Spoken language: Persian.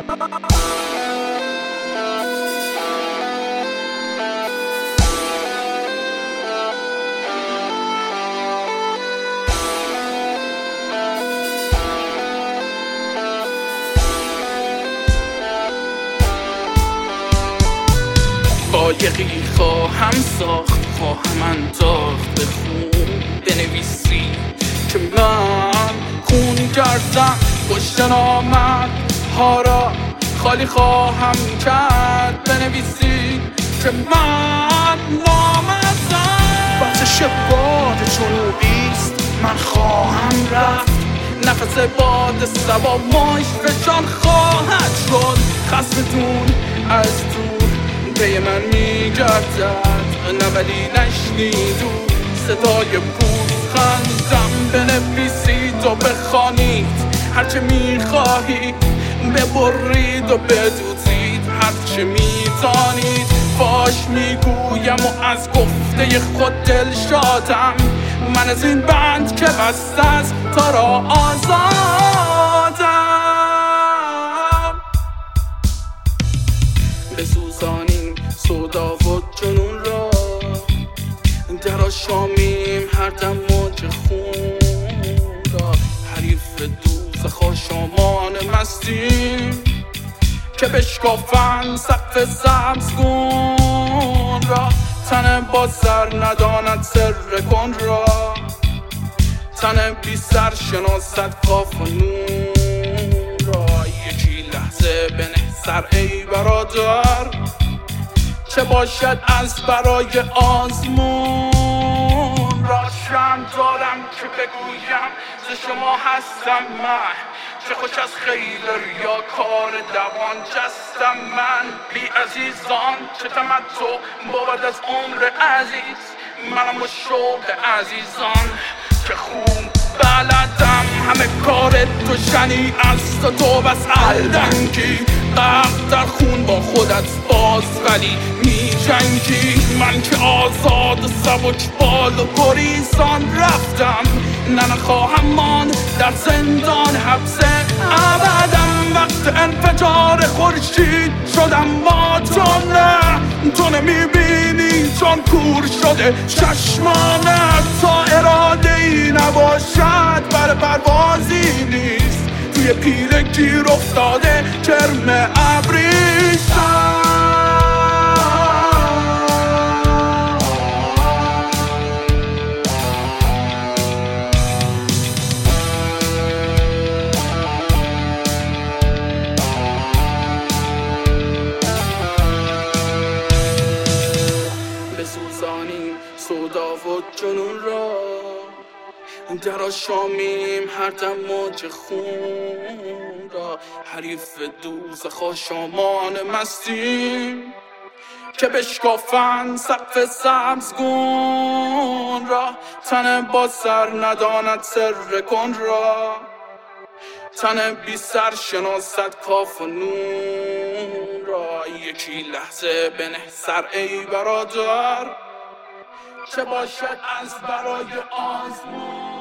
قایقی خواهم ساخت، خواهم انداخت به خون، بنویسی که من خون کردم، پشت نامت ها را خالی خواهم کرد، بنویسی که من نامزم. وقت باد جنوبیست، من خواهم رفت، نفس باد سبا ماش فشان خواهد شد، خصمتون از دور پی من میگردد، نه ولی نشنید و صدای پوزخندم. بنویسید و بخوانید هرچه میخواهید، ببرید و بدوزید هرچه میدانید. فاش میگویم و از گفته خود دل شادم، من از این بند که بسته است تا را آزادم. بسوزانیم سودا و جنون را، در آشامیم هر دم موج خون را، حریف دوزخ آشامان مستیم که بشکافند سقف سبزگون را. تن با سر نداند سر کن را، تن بی سر شناسد کاف و نون را. یکی لحظه بنه سر ای برادر، چه باشد از برای آزمون را. شم دارم که بگویم ز شما هستم من، چه خوش از خیل ریا کار دوان جستم من. بی عزیزان چه تمتع بود از عمر عزیز، منم و شوق عزیزان که خون بلدم. همه کار تو شنی است و تو بس الدنگی، غرق در خون با خودت باز ولی می جنگی. من که آزاد و سبک بال و گریزان رفتم، نخواهم ماند در زندان حبس ابدم. وقت انفجار خورشید شدم با تو، نه تو نمیبینی چون کور شده چشمانت. تا اراده ای نباشد بر پروازی نیست، توی پیل گیر افتاده کرم ابریشم. بسوزانیم سودا و جنون را، در آشامیم هر دم موج خون را. حریف دوزخ آشامان مستیم که بشکافند سقف سبزگون را. تن با سر نداند سر کن را، تن بی سر شناسد کاف و نون را. یکی لحظه بنه سر ای برادر، چه باشد از برای آزمون